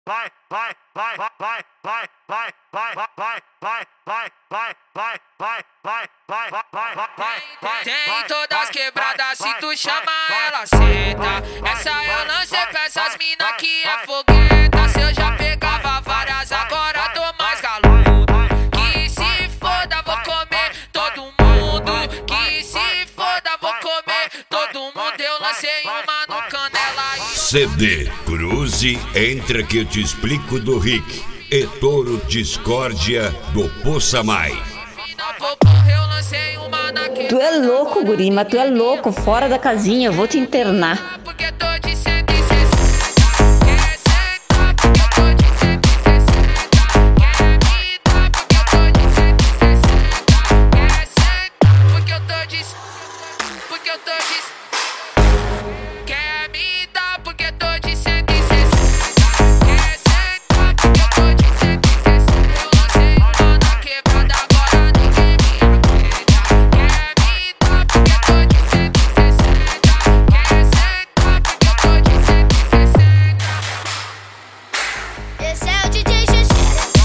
Tem todas quebradas, se tu chama ela senta. Essa eu lancei pra essas mina que é fogueta. Se eu já pegava várias, agora tô mais galudo. Que se foda, vou comer todo mundo. Que se foda, vou comer todo mundo. Eu lancei uma no Canela e CD Cruze, entra que eu te explico do Rick. E Toro Discórdia do Poçamai. eu lancei uma naquele. Tu é louco, guri, mas tu é louco. Fora da casinha, eu vou te internar. Porque tô de 160. Quer sentar porque tô de 160. Quer me dar porque eu tô de 160. Quer sentar porque eu tô de. Porque eu tô de. Quer me dar porque tô de 160. Quer sentar porque eu tô de 160. Eu lancei uma na quebrada, agora ninguém me aguenta. Quer me dar porque tô de 160. Quer sentar porque eu tô de 160. Esse é o DJ Xuxa.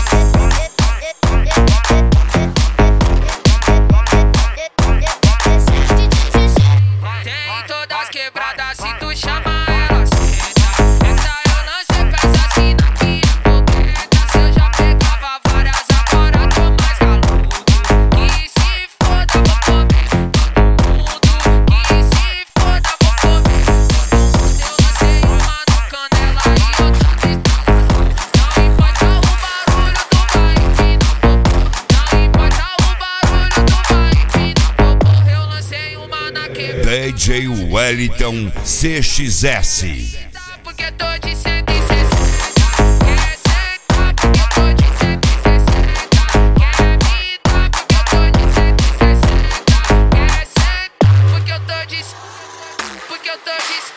Esse é o DJ Xuxa. Tem todas quebradas, se tu chama ela senta. Essa eu lancei pra essas mina que é fogueta. Se eu já pegava várias, agora tô mais galudo. Que se foda, vou comer todo mundo. Que se foda, vou comer todo mundo. Eu lancei uma no Canela e outra no instalador. Não importa o barulho do vai empina popô. Não importa o barulho do vai empina popô. Eu lancei uma na quebrada. DJ Wellington CXS. Porque tô de 160. Quer sentar porque tô de 160. Quer me dar porque eu tô de 160. Quer sentar porque eu tô de. Porque eu tô de.